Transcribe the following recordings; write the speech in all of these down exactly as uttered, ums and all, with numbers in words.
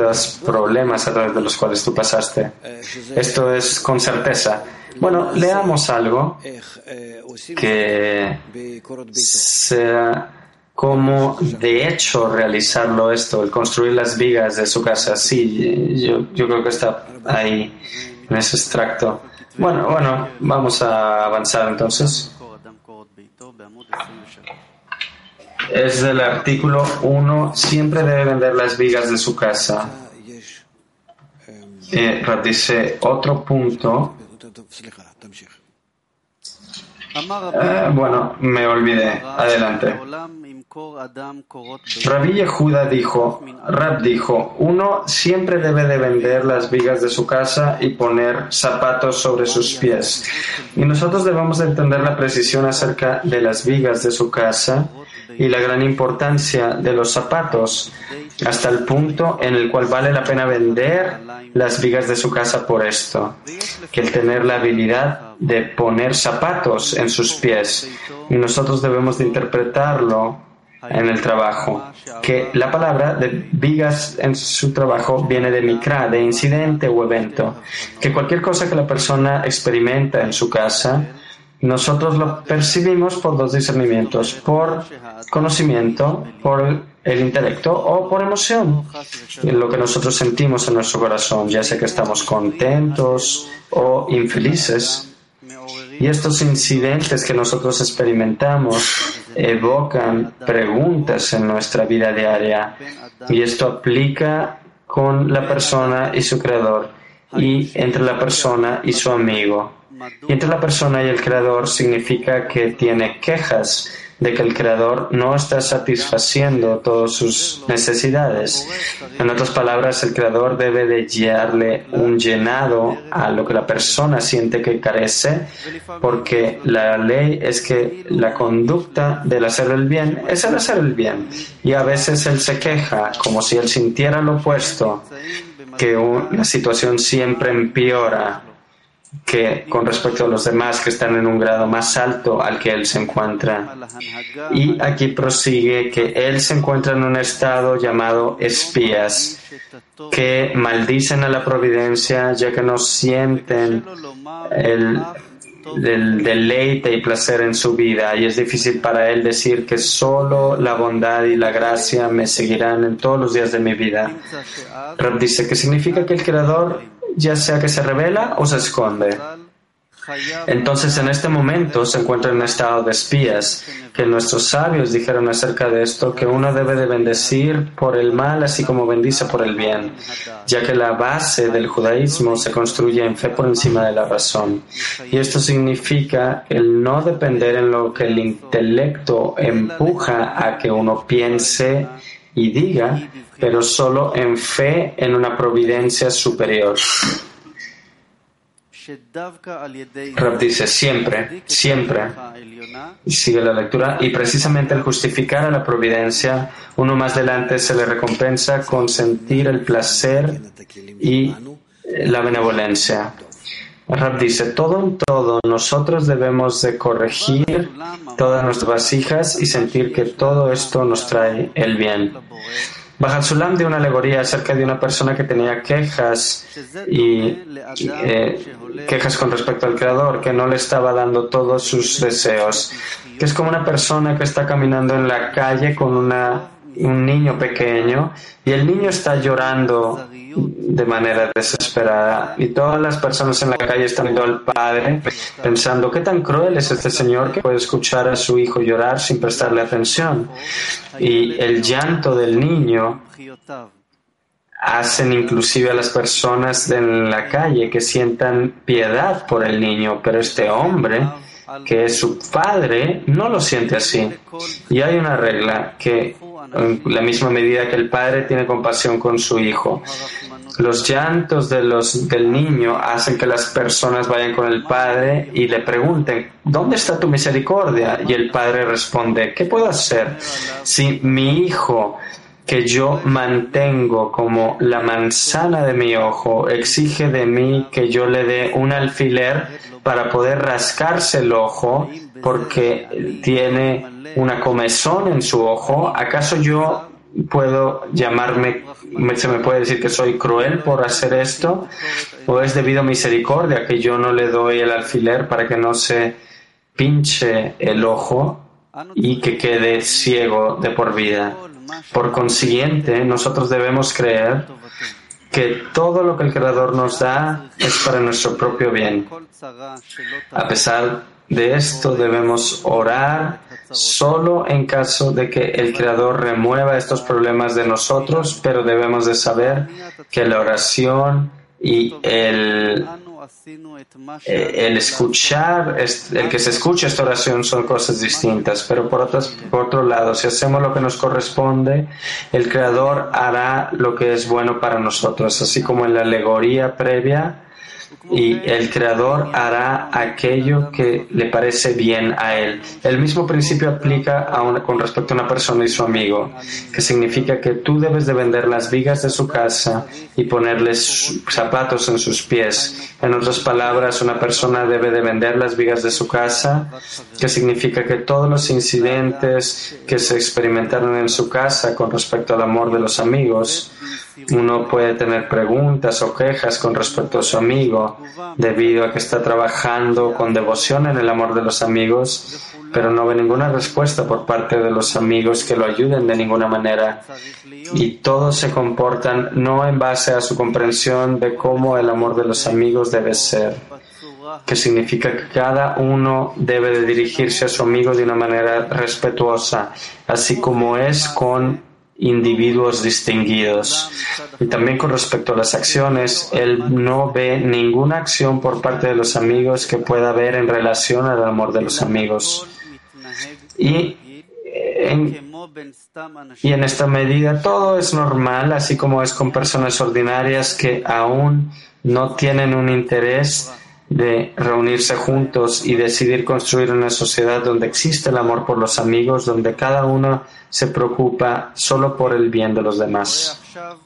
los problemas a través de los cuales tú pasaste. Esto es con certeza. Bueno, leamos algo que sea como de hecho realizarlo esto, el construir las vigas de su casa. Sí, yo, yo creo que está ahí en ese extracto. Bueno, bueno, vamos a avanzar entonces. Es del artículo uno, siempre debe vender las vigas de su casa. Eh, dice otro punto. Eh, bueno, me olvidé. Adelante. Rabbi Yehuda dijo, Rab dijo, uno siempre debe de vender las vigas de su casa y poner zapatos sobre sus pies. Y nosotros debemos de entender la precisión acerca de las vigas de su casa y la gran importancia de los zapatos, hasta el punto en el cual vale la pena vender las vigas de su casa por esto, que el tener la habilidad de poner zapatos en sus pies. Y nosotros debemos de interpretarlo en el trabajo, que la palabra de vigas en su trabajo viene de mikra, de incidente o evento, que cualquier cosa que la persona experimenta en su casa, nosotros lo percibimos por dos discernimientos, por conocimiento, por el intelecto o por emoción, lo que nosotros sentimos en nuestro corazón, ya sea que estamos contentos o infelices. Y estos incidentes que nosotros experimentamos evocan preguntas en nuestra vida diaria. Y esto aplica con la persona y su creador, y entre la persona y su amigo. Y entre la persona y el creador significa que tiene quejas de que el creador no está satisfaciendo todas sus necesidades. En otras palabras, el creador debe de darle un llenado a lo que la persona siente que carece, porque la ley es que la conducta del hacer el bien es el hacer el bien. Y a veces él se queja como si él sintiera lo opuesto, que la situación siempre empeora que con respecto a los demás que están en un grado más alto al que él se encuentra. Y aquí prosigue que él se encuentra en un estado llamado espías, que maldicen a la providencia ya que no sienten el, el deleite y placer en su vida, y es difícil para él decir que solo la bondad y la gracia me seguirán en todos los días de mi vida. Rab dice que significa que el creador, ya sea que se revela o se esconde. Entonces, en este momento se encuentra en un estado de espías, que nuestros sabios dijeron acerca de esto, que uno debe de bendecir por el mal así como bendice por el bien, ya que la base del judaísmo se construye en fe por encima de la razón. Y esto significa el no depender en lo que el intelecto empuja a que uno piense y diga, pero solo en fe en una providencia superior. Rab dice siempre, siempre, y sigue la lectura, y precisamente al justificar a la providencia, uno más adelante se le recompensa con sentir el placer y la benevolencia. Rab dice, todo en todo, nosotros debemos de corregir todas nuestras vasijas y sentir que todo esto nos trae el bien. Bajal Sulam dio una alegoría acerca de una persona que tenía quejas y eh, quejas con respecto al Creador, que no le estaba dando todos sus deseos, que es como una persona que está caminando en la calle con una, un niño pequeño y el niño está llorando de manera desesperada y todas las personas en la calle están viendo al padre pensando qué tan cruel es este señor que puede escuchar a su hijo llorar sin prestarle atención, y el llanto del niño hacen inclusive a las personas en la calle que sientan piedad por el niño, pero este hombre que es su padre no lo siente así. Y hay una regla que en la misma medida que el padre tiene compasión con su hijo, los llantos de los, del niño hacen que las personas vayan con el padre y le pregunten, ¿dónde está tu misericordia? Y el padre responde, ¿qué puedo hacer si mi hijo, que yo mantengo como la manzana de mi ojo, exige de mí que yo le dé un alfiler para poder rascarse el ojo porque tiene una comezón en su ojo? ¿Acaso yo puedo llamarme, se me puede decir que soy cruel por hacer esto, o es debido a misericordia que yo no le doy el alfiler para que no se pinche el ojo y que quede ciego de por vida. Por consiguiente, nosotros debemos creer que todo lo que el Creador nos da es para nuestro propio bien. A pesar de esto, debemos orar solo en caso de que el Creador remueva estos problemas de nosotros, pero debemos de saber que la oración y el, el escuchar, el que se escuche esta oración son cosas distintas. Pero por, otras, por otro lado, si hacemos lo que nos corresponde, el Creador hará lo que es bueno para nosotros, así como en la alegoría previa. Y el Creador hará aquello que le parece bien a Él. El mismo principio aplica a una, con respecto a una persona y su amigo, que significa que tú debes de vender las vigas de su casa y ponerles zapatos en sus pies. En otras palabras, una persona debe de vender las vigas de su casa, que significa que todos los incidentes que se experimentaron en su casa con respecto al amor de los amigos, uno puede tener preguntas o quejas con respecto a su amigo debido a que está trabajando con devoción en el amor de los amigos, pero no ve ninguna respuesta por parte de los amigos que lo ayuden de ninguna manera. Y todos se comportan no en base a su comprensión de cómo el amor de los amigos debe ser, que significa que cada uno debe de dirigirse a su amigo de una manera respetuosa, así como es con individuos distinguidos. Y también con respecto a las acciones, él no ve ninguna acción por parte de los amigos que pueda haber en relación al amor de los amigos. Y en, y en esta medida todo es normal, así como es con personas ordinarias que aún no tienen un interés de reunirse juntos y decidir construir una sociedad donde existe el amor por los amigos, donde cada uno se preocupa solo por el bien de los demás.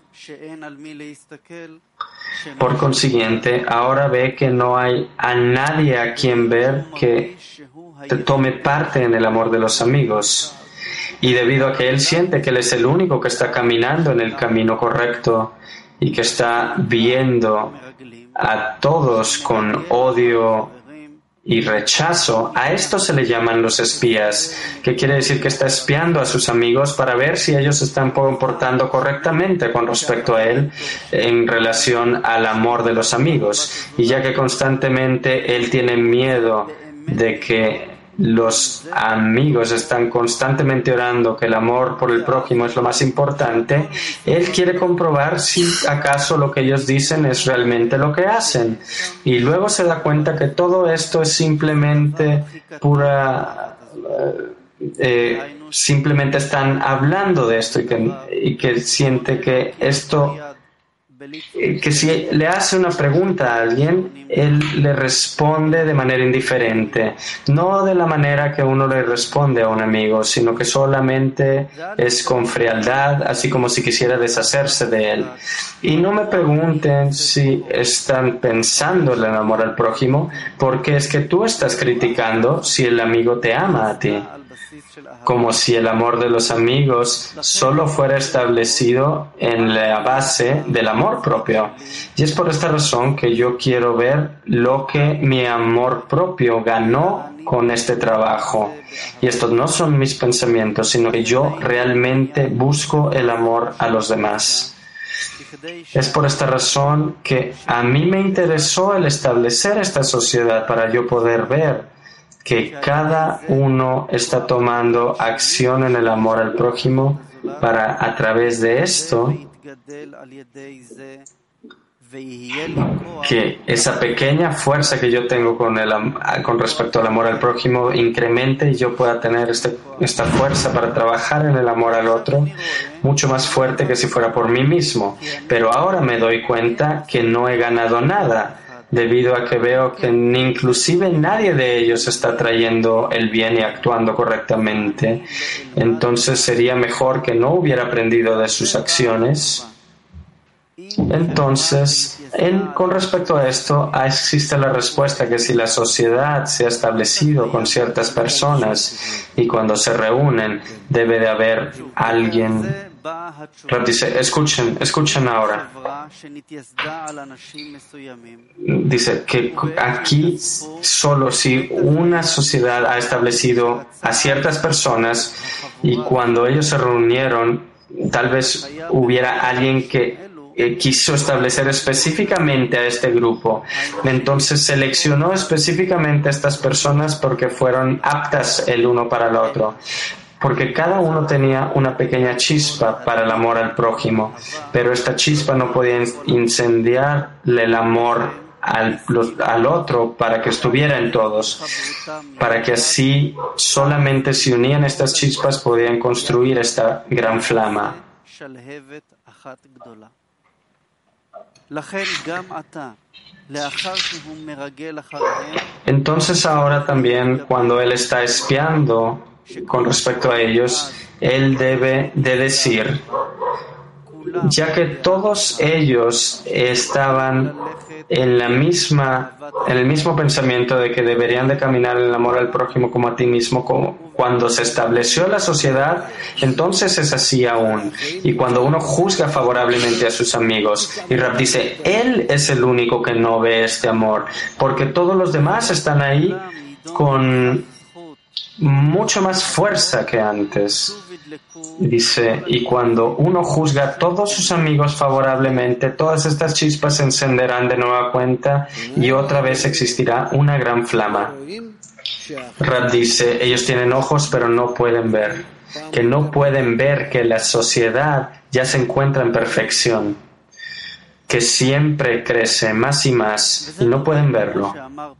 Por consiguiente, ahora ve que no hay a nadie a quien ver que tome parte en el amor de los amigos. Y debido a que él siente que él es el único que está caminando en el camino correcto y que está viendo a todos con odio y rechazo, a esto se le llaman los espías, que quiere decir que está espiando a sus amigos para ver si ellos se están comportando correctamente con respecto a él en relación al amor de los amigos. Y ya que constantemente él tiene miedo de que los amigos están constantemente orando que el amor por el prójimo es lo más importante, él quiere comprobar si acaso lo que ellos dicen es realmente lo que hacen. Y luego se da cuenta que todo esto es simplemente pura... Eh, simplemente están hablando de esto y que, y que siente que esto... que si le hace una pregunta a alguien, él le responde de manera indiferente, no de la manera que uno le responde a un amigo, sino que solamente es con frialdad, así como si quisiera deshacerse de él. Y no me pregunten si están pensando en el amor al prójimo, porque es que tú estás criticando si el amigo te ama a ti, como si el amor de los amigos solo fuera establecido en la base del amor propio. Y es por esta razón que yo quiero ver lo que mi amor propio ganó con este trabajo. Y estos no son mis pensamientos, sino que yo realmente busco el amor a los demás. Es por esta razón que a mí me interesó el establecer esta sociedad para yo poder ver que cada uno está tomando acción en el amor al prójimo para, a través de esto, que esa pequeña fuerza que yo tengo con, el, con respecto al amor al prójimo incremente y yo pueda tener este, esta fuerza para trabajar en el amor al otro mucho más fuerte que si fuera por mí mismo. Pero ahora me doy cuenta que no he ganado nada, debido a que veo que ni inclusive nadie de ellos está trayendo el bien y actuando correctamente. Entonces sería mejor que no hubiera aprendido de sus acciones. Entonces, en, con respecto a esto, existe la respuesta que si la sociedad se ha establecido con ciertas personas y cuando se reúnen debe de haber alguien Rab dice, escuchen, escuchen ahora. Dice que aquí solo si una sociedad ha establecido a ciertas personas y cuando ellos se reunieron, tal vez hubiera alguien que Eh, quiso establecer específicamente a este grupo. Entonces seleccionó específicamente a estas personas porque fueron aptas el uno para el otro. Porque cada uno tenía una pequeña chispa para el amor al prójimo, pero esta chispa no podía incendiarle el amor al, los, al otro para que estuviera en todos, para que así solamente si unían estas chispas podían construir esta gran flama. Entonces ahora también cuando él está espiando con respecto a ellos, él debe de decir, ya que todos ellos estaban en la misma, en el mismo pensamiento de que deberían de caminar en el amor al prójimo como a ti mismo, como cuando se estableció la sociedad, entonces es así aún. Y cuando uno juzga favorablemente a sus amigos, y Rab dice, él es el único que no ve este amor, porque todos los demás están ahí con mucho más fuerza que antes. Dice, y cuando uno juzga a todos sus amigos favorablemente, todas estas chispas se encenderán de nueva cuenta y otra vez existirá una gran flama. Rab dice, ellos tienen ojos pero no pueden ver, que no pueden ver que la sociedad ya se encuentra en perfección, que siempre crece más y más y no pueden verlo.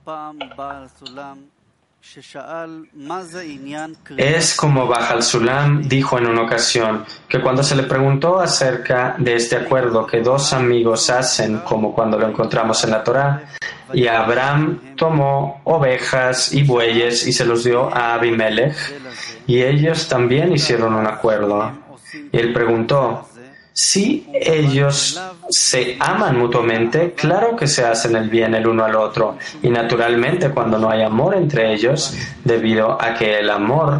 Es como Bajal Sulam dijo en una ocasión que cuando se le preguntó acerca de este acuerdo que dos amigos hacen, como cuando lo encontramos en la Torá, y Abraham tomó ovejas y bueyes y se los dio a Abimelech, y ellos también hicieron un acuerdo. Y él preguntó, si ellos se aman mutuamente, claro que se hacen el bien el uno al otro. Y naturalmente cuando no hay amor entre ellos, debido a que el amor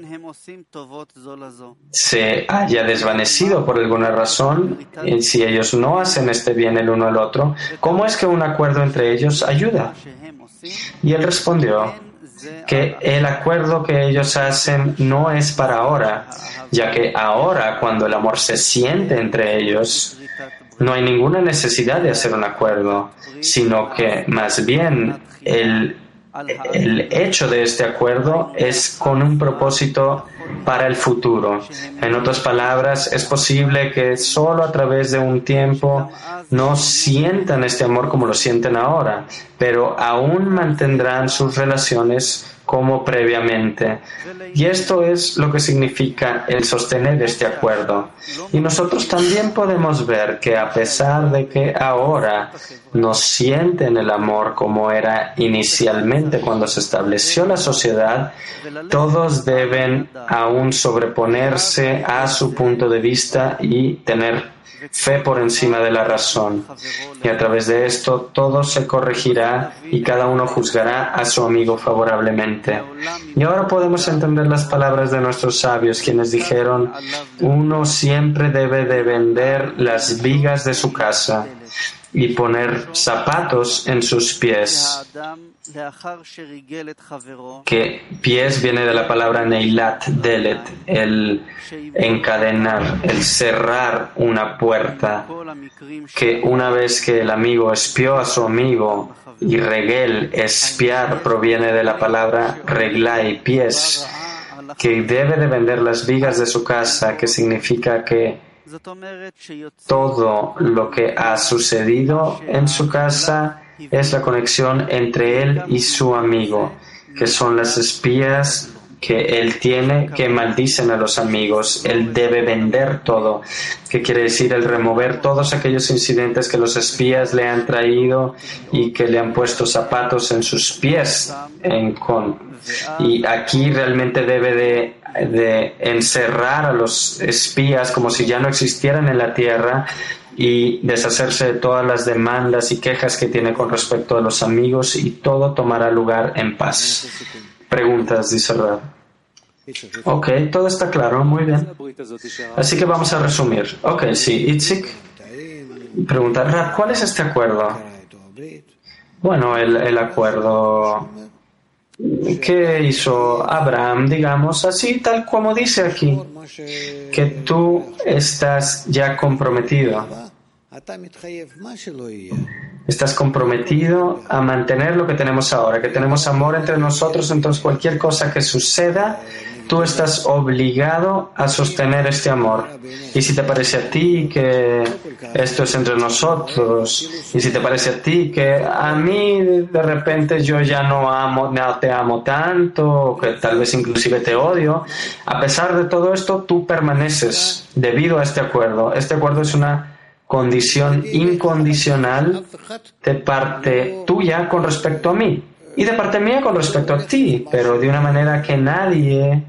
se haya desvanecido por alguna razón, y si ellos no hacen este bien el uno al otro, ¿cómo es que un acuerdo entre ellos ayuda? Y él respondió que el acuerdo que ellos hacen no es para ahora, ya que ahora, cuando el amor se siente entre ellos, no hay ninguna necesidad de hacer un acuerdo, sino que más bien el, el hecho de este acuerdo es con un propósito para el futuro. En otras palabras, es posible que solo a través de un tiempo no sientan este amor como lo sienten ahora, pero aún mantendrán sus relaciones como previamente. Y esto es lo que significa el sostener este acuerdo. Y nosotros también podemos ver que a pesar de que ahora no sienten el amor como era inicialmente cuando se estableció la sociedad, todos deben aún sobreponerse a su punto de vista y tener fe por encima de la razón. Y a través de esto todo se corregirá y cada uno juzgará a su amigo favorablemente. Y ahora podemos entender las palabras de nuestros sabios, quienes dijeron, uno siempre debe de vender las vigas de su casa y poner zapatos en sus pies. Que pies viene de la palabra neilat, delet, el encadenar, el cerrar una puerta. Que una vez que el amigo espió a su amigo, y regel, espiar, proviene de la palabra reglai, pies, que debe de vender las vigas de su casa, que significa que todo lo que ha sucedido en su casa es la conexión entre él y su amigo, que son las espías que él tiene que maldicen a los amigos. Él debe vender todo, que quiere decir el remover todos aquellos incidentes que los espías le han traído y que le han puesto zapatos en sus pies. En con. Y aquí realmente debe de, de encerrar a los espías como si ya no existieran en la tierra y deshacerse de todas las demandas y quejas que tiene con respecto a los amigos, y todo tomará lugar en paz. Preguntas, dice Rab. Ok, todo está claro, muy bien. Así que vamos a resumir. Ok, sí, Itzik pregunta, Rab, ¿cuál es este acuerdo? Bueno, el, el acuerdo que hizo Abraham, digamos así, tal como dice aquí, que tú estás ya comprometido. Estás comprometido a mantener lo que tenemos ahora, que tenemos amor entre nosotros, entonces cualquier cosa que suceda, tú estás obligado a sostener este amor. Y si te parece a ti que esto es entre nosotros, y si te parece a ti que a mí de repente yo ya no amo, no te amo tanto, o que tal vez inclusive te odio, a pesar de todo esto, tú permaneces debido a este acuerdo. Este acuerdo es una condición incondicional de parte tuya con respecto a mí y de parte mía con respecto a ti, pero de una manera que nadie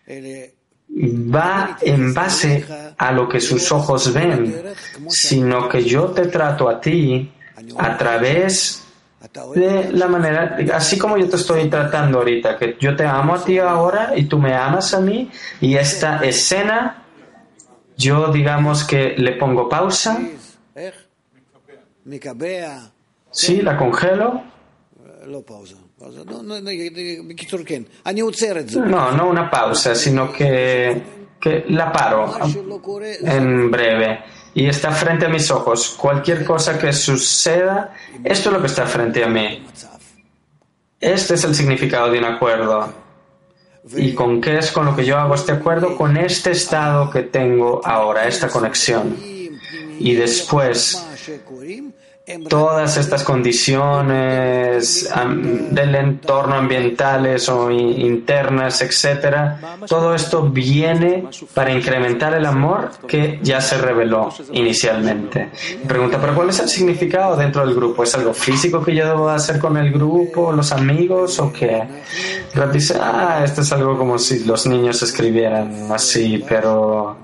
va en base a lo que sus ojos ven, sino que yo te trato a ti a través de la manera, así como yo te estoy tratando ahorita, que yo te amo a ti ahora y tú me amas a mí, y esta escena yo digamos que le pongo pausa, sí, la congelo. No, no una pausa, sino que, que la paro en breve y está frente a mis ojos. Cualquier cosa que suceda, esto es lo que está frente a mí. Este es el significado de un acuerdo. ¿Y con qué es con lo que yo hago este acuerdo? Con este estado que tengo ahora, esta conexión. Y después, todas estas condiciones um, del entorno ambientales o in- internas, etcétera, todo esto viene para incrementar el amor que ya se reveló inicialmente. Pregunta, ¿pero cuál es el significado dentro del grupo? ¿Es algo físico que yo debo hacer con el grupo, los amigos o qué? Rab dice, ah, esto es algo como si los niños escribieran así, pero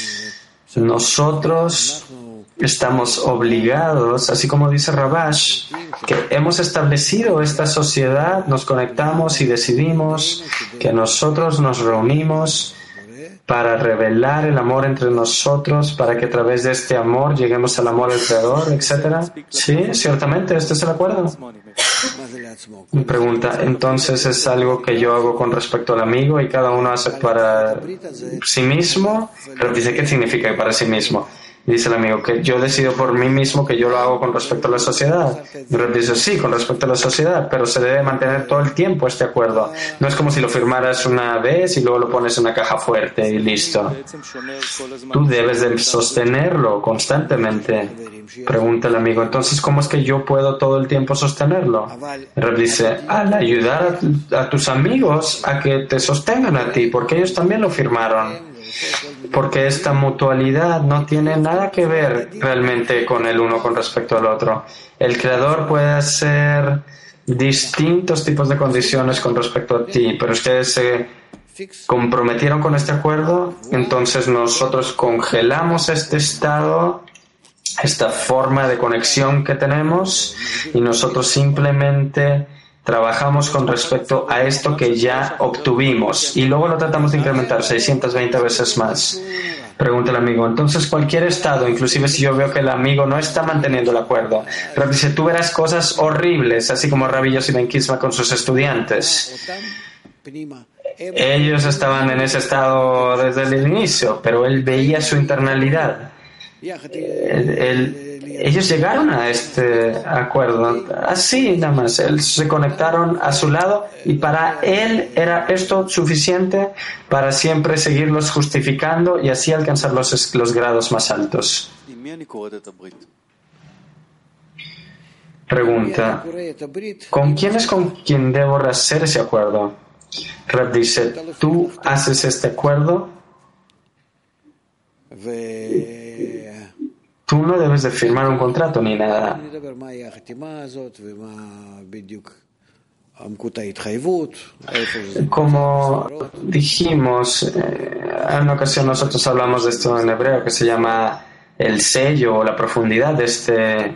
nosotros estamos obligados, así como dice Rabash, que hemos establecido esta sociedad, nos conectamos y decidimos que nosotros nos reunimos para revelar el amor entre nosotros, para que a través de este amor lleguemos al amor del Creador, etcétera. Sí, ciertamente, este es el acuerdo. Mi pregunta, entonces es algo que yo hago con respecto al amigo y cada uno hace para sí mismo, pero dice, ¿qué significa para sí mismo? Dice el amigo que yo decido por mí mismo que yo lo hago con respecto a la sociedad. Y Rab dice, sí, con respecto a la sociedad, pero se debe mantener todo el tiempo este acuerdo. No es como si lo firmaras una vez y luego lo pones en una caja fuerte y listo. Tú debes de sostenerlo constantemente. Pregunta el amigo, entonces, ¿cómo es que yo puedo todo el tiempo sostenerlo? Y Rab dice, al ayudar a, a tus amigos a que te sostengan a ti, porque ellos también lo firmaron. Porque esta mutualidad no tiene nada que ver realmente con el uno con respecto al otro. El Creador puede hacer distintos tipos de condiciones con respecto a ti, pero ustedes se comprometieron con este acuerdo, entonces nosotros congelamos este estado, esta forma de conexión que tenemos, y nosotros simplemente trabajamos con respecto a esto que ya obtuvimos y luego lo tratamos de incrementar seiscientas veinte veces más. Pregunta el amigo, entonces cualquier estado, inclusive si yo veo que el amigo no está manteniendo el acuerdo, pero dice, tú verás cosas horribles, así como Rabbi Yossi Ben Kisma con sus estudiantes. Ellos estaban en ese estado desde el inicio, pero él veía su internalidad. Él, él, ellos llegaron a este acuerdo así nada más, él, se conectaron a su lado y para él era esto suficiente para siempre seguirlos justificando y así alcanzar los, los grados más altos. Pregunta, ¿con quién es con quien debo hacer ese acuerdo? Rab dice, ¿tú haces este acuerdo? Tú no debes de firmar un contrato ni nada. Como dijimos, eh, en una ocasión nosotros hablamos de esto en hebreo que se llama el sello o la profundidad de este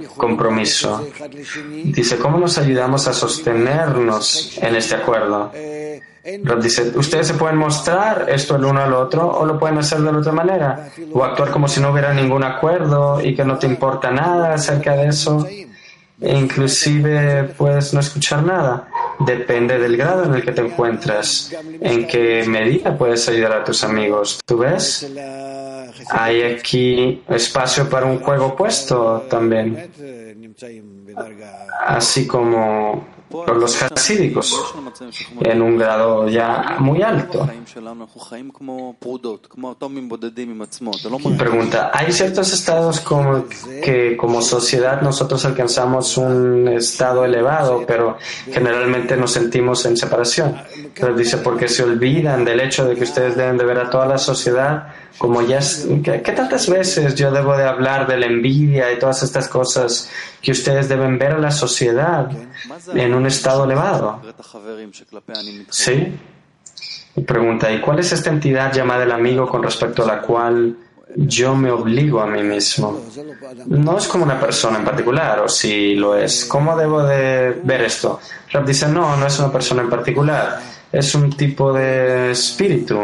compromiso. Dice, ¿cómo nos ayudamos a sostenernos en este acuerdo? Rab dice, ustedes se pueden mostrar esto el uno al otro o lo pueden hacer de la otra manera, o actuar como si no hubiera ningún acuerdo y que no te importa nada acerca de eso, e inclusive puedes no escuchar nada. Depende del grado en el que te encuentras, en qué medida puedes ayudar a tus amigos. ¿Tú ves? Hay aquí espacio para un juego opuesto también, así como los hasídicos, en un grado ya muy alto. Pregunta, ¿hay ciertos estados como que como sociedad nosotros alcanzamos un estado elevado, pero generalmente nos sentimos en separación? Pero dice, porque se olvidan del hecho de que ustedes deben de ver a toda la sociedad como ya es, ¿qué, ¿qué tantas veces yo debo de hablar de la envidia y todas estas cosas que ustedes deben ver a la sociedad en un estado elevado? Sí. Y pregunta, ¿y cuál es esta entidad llamada el amigo con respecto a la cual yo me obligo a mí mismo? No es como una persona en particular, o si lo es. ¿Cómo debo de ver esto? Rab dice, no, no es una persona en particular. Es un tipo de espíritu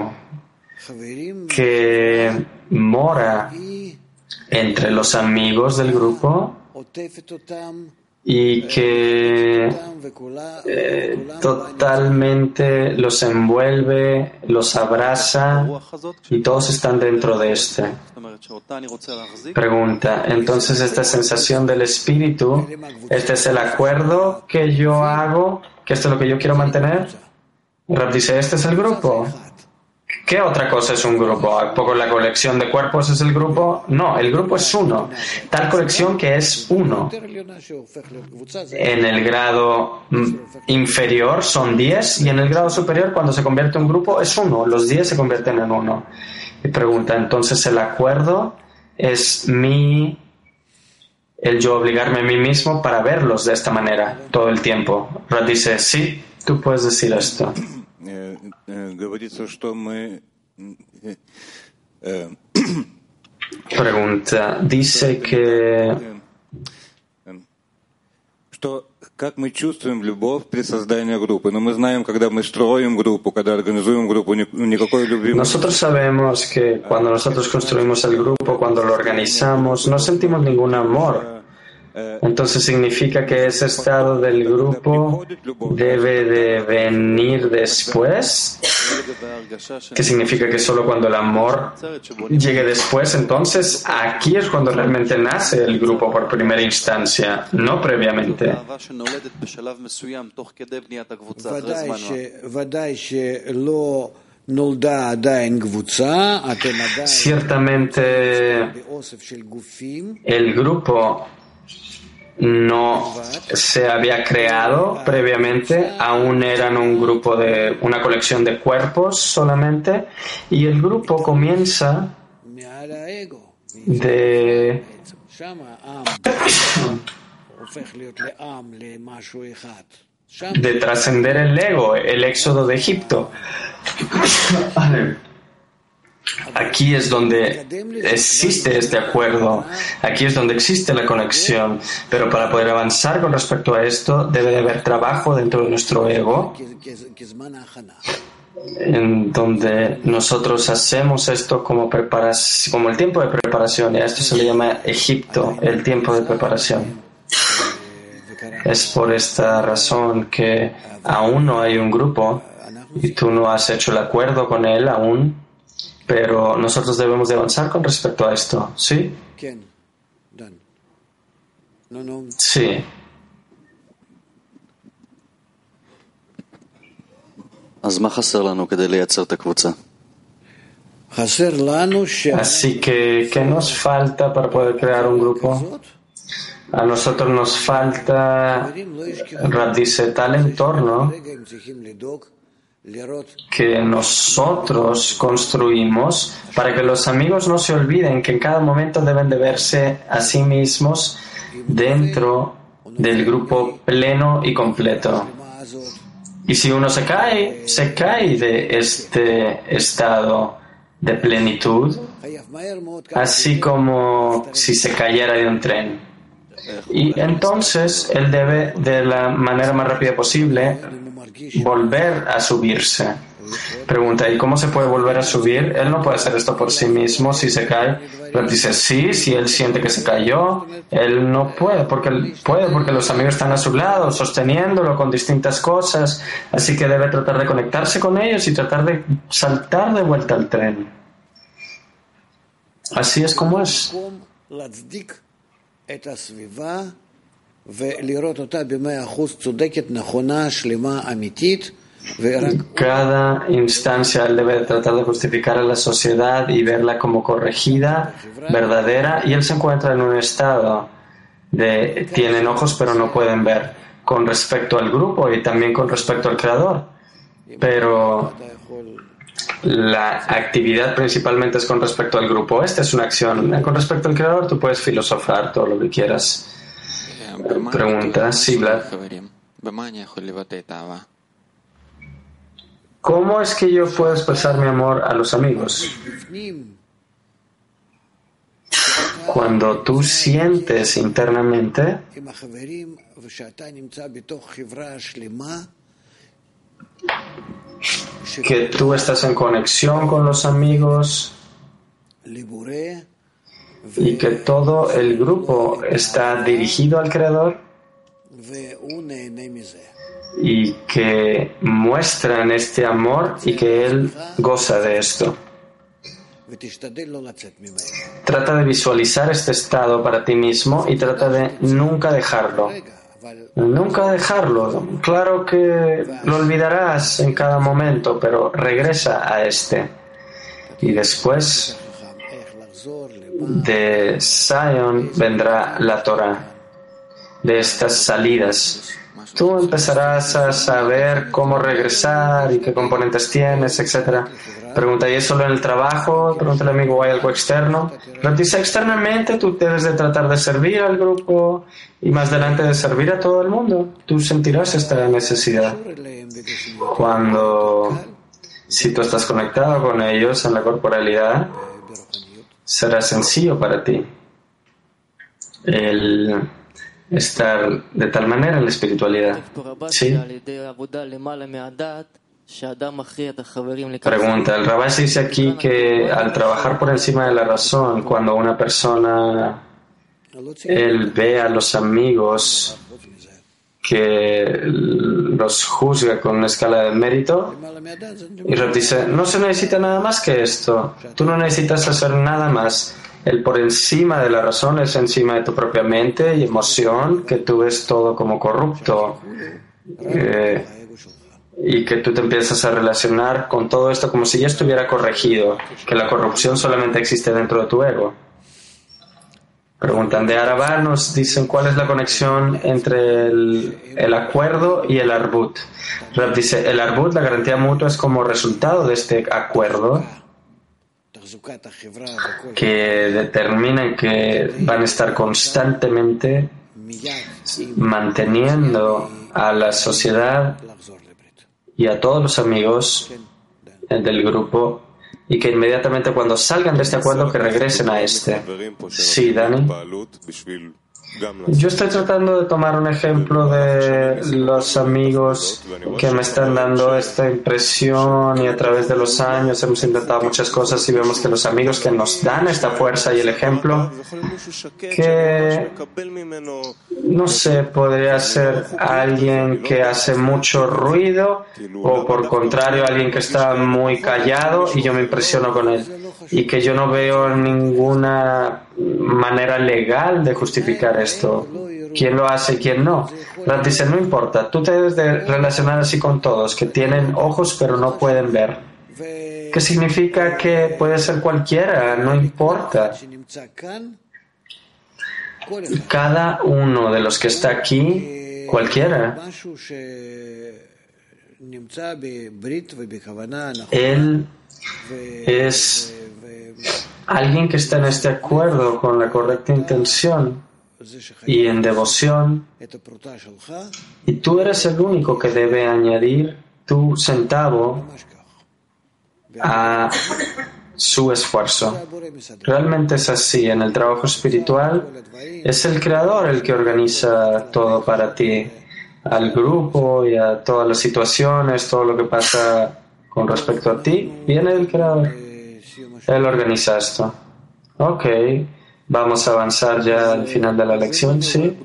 que mora entre los amigos del grupo y que eh, totalmente los envuelve, los abraza y todos están dentro de este. Pregunta, entonces esta sensación del espíritu, ¿este es el acuerdo que yo hago? ¿Que esto es lo que yo quiero mantener? Rab dice, ¿este es el grupo? ¿Qué otra cosa es un grupo? ¿A poco la colección de cuerpos es el grupo? No, el grupo es uno. Tal colección que es uno. En el grado inferior son diez y en el grado superior cuando se convierte en un grupo es uno. Los diez se convierten en uno. Y pregunta, entonces el acuerdo es mi, el yo obligarme a mí mismo para verlos de esta manera todo el tiempo. Rad dice, sí, tú puedes decir esto. Pregunta, dice que как мы чувствуем любовь при создании группы, но мы знаем, когда мы строим группу, когда организуем группу, никакой любви. Nosotros sabemos que cuando nosotros construimos el grupo, cuando lo organizamos, no sentimos ningún amor. Entonces significa que ese estado del grupo debe de venir después. ¿Qué significa que solo cuando el amor llegue después? Entonces aquí es cuando realmente nace el grupo por primera instancia, no previamente. Ciertamente el grupo no se había creado previamente, aún eran un grupo de una colección de cuerpos solamente, y el grupo comienza de de trascender el ego, el éxodo de Egipto. Aquí es donde existe este acuerdo, aquí es donde existe la conexión, pero para poder avanzar con respecto a esto debe de haber trabajo dentro de nuestro ego, en donde nosotros hacemos esto como, preparación, como el tiempo de preparación, y a esto se le llama Egipto, el tiempo de preparación. Es por esta razón que aún no hay un grupo y tú no has hecho el acuerdo con él aún. Pero nosotros debemos de avanzar con respecto a esto, ¿sí? Sí. Así que, ¿qué nos falta para poder crear un grupo? A nosotros nos falta, Rab dice, tal entorno que nosotros construimos para que los amigos no se olviden que en cada momento deben de verse a sí mismos dentro del grupo pleno y completo. Y si uno se cae, se cae de este estado de plenitud, así como si se cayera de un tren. Y entonces él debe, de la manera más rápida posible, volver a subirse. Pregunta, ¿y cómo se puede volver a subir? Él no puede hacer esto por sí mismo si se cae. Pero dice, sí, si él siente que se cayó, él no puede, porque él puede, porque los amigos están a su lado, sosteniéndolo con distintas cosas. Así que debe tratar de conectarse con ellos y tratar de saltar de vuelta al tren. Así es como es. Cada instancia él debe tratar de justificar a la sociedad y verla como corregida, verdadera, y él se encuentra en un estado de tienen ojos pero no pueden ver con respecto al grupo y también con respecto al creador, pero la actividad principalmente es con respecto al grupo. Esta es una acción. Con respecto al creador tú puedes filosofar todo lo que quieras. Pregunta, sí, Vlad. ¿Cómo es que yo puedo expresar mi amor a los amigos? Cuando tú sientes internamente que tú estás en conexión con los amigos y que todo el grupo está dirigido al Creador y que muestran este amor y que Él goza de esto. Trata de visualizar este estado para ti mismo y trata de nunca dejarlo. Nunca dejarlo. Claro que lo olvidarás en cada momento, pero regresa a este. Y después de Zion vendrá la Torah, de estas salidas. Tú empezarás a saber cómo regresar y qué componentes tienes, etcétera. Pregunta, ¿y es solo en el trabajo? Pregunta al amigo, ¿hay algo externo? Pero dice, externamente tú debes de tratar de servir al grupo y más adelante de servir a todo el mundo. Tú sentirás esta necesidad. Cuando, si tú estás conectado con ellos en la corporalidad, será sencillo para ti el estar de tal manera en la espiritualidad. ¿Sí? Pregunta, el Rabbi dice aquí que al trabajar por encima de la razón, cuando una persona él ve a los amigos que los juzga con una escala de mérito, y Rab dice, no se necesita nada más que esto, tú no necesitas hacer nada más. El por encima de la razón es encima de tu propia mente y emoción, que tú ves todo como corrupto. Eh, y que tú te empiezas a relacionar con todo esto como si ya estuviera corregido, que la corrupción solamente existe dentro de tu ego. Preguntan de Arabá, nos dicen cuál es la conexión entre el, el acuerdo y el arbut. Rab dice, el arbut, la garantía mutua, es como resultado de este acuerdo que determina que van a estar constantemente manteniendo a la sociedad y a todos los amigos del grupo, y que inmediatamente cuando salgan de este acuerdo que regresen a este. Sí, Dani. Yo estoy tratando de tomar un ejemplo de los amigos que me están dando esta impresión, y a través de los años hemos intentado muchas cosas y vemos que los amigos que nos dan esta fuerza y el ejemplo, que no sé, podría ser alguien que hace mucho ruido o por contrario alguien que está muy callado y yo me impresiono con él y que yo no veo ninguna manera legal de justificar esto. ¿Quién lo hace y quién no? Rab dice, no importa, tú te debes de relacionar así con todos, que tienen ojos pero no pueden ver. ¿Qué significa? Que puede ser cualquiera, no importa. Cada uno de los que está aquí, cualquiera, él es alguien que está en este acuerdo con la correcta intención y en devoción, y tú eres el único que debe añadir tu centavo a su esfuerzo. Realmente es así. En el trabajo espiritual es el Creador el que organiza todo para ti, al grupo y a todas las situaciones, todo lo que pasa con respecto a ti, viene del Creador. Él organiza esto. Ok, vamos a avanzar ya al final de la lección, ¿sí?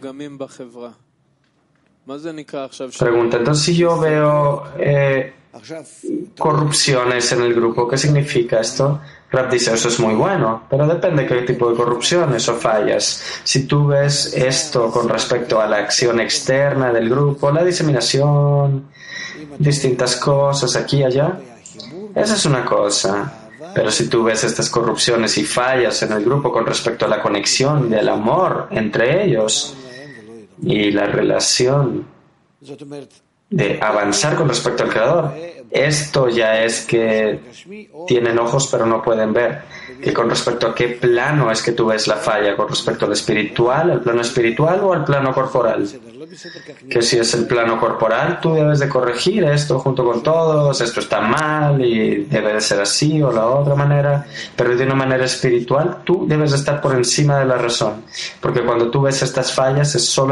Pregunta, entonces si yo veo eh, corrupciones en el grupo, ¿qué significa esto? Rab dice, eso es muy bueno, pero depende de qué tipo de corrupciones o fallas. Si tú ves esto con respecto a la acción externa del grupo, la diseminación, distintas cosas aquí y allá, esa es una cosa. Pero si tú ves estas corrupciones y fallas en el grupo con respecto a la conexión del amor entre ellos y la relación de avanzar con respecto al Creador, esto ya es que tienen ojos pero no pueden ver. Que con respecto a qué plano es que tú ves la falla, con respecto al espiritual, al plano espiritual o al plano corporal. Que si es el plano corporal, tú debes de corregir esto junto con todos, esto está mal y debe de ser así o la otra manera, pero de una manera espiritual tú debes de estar por encima de la razón, porque cuando tú ves estas fallas es solo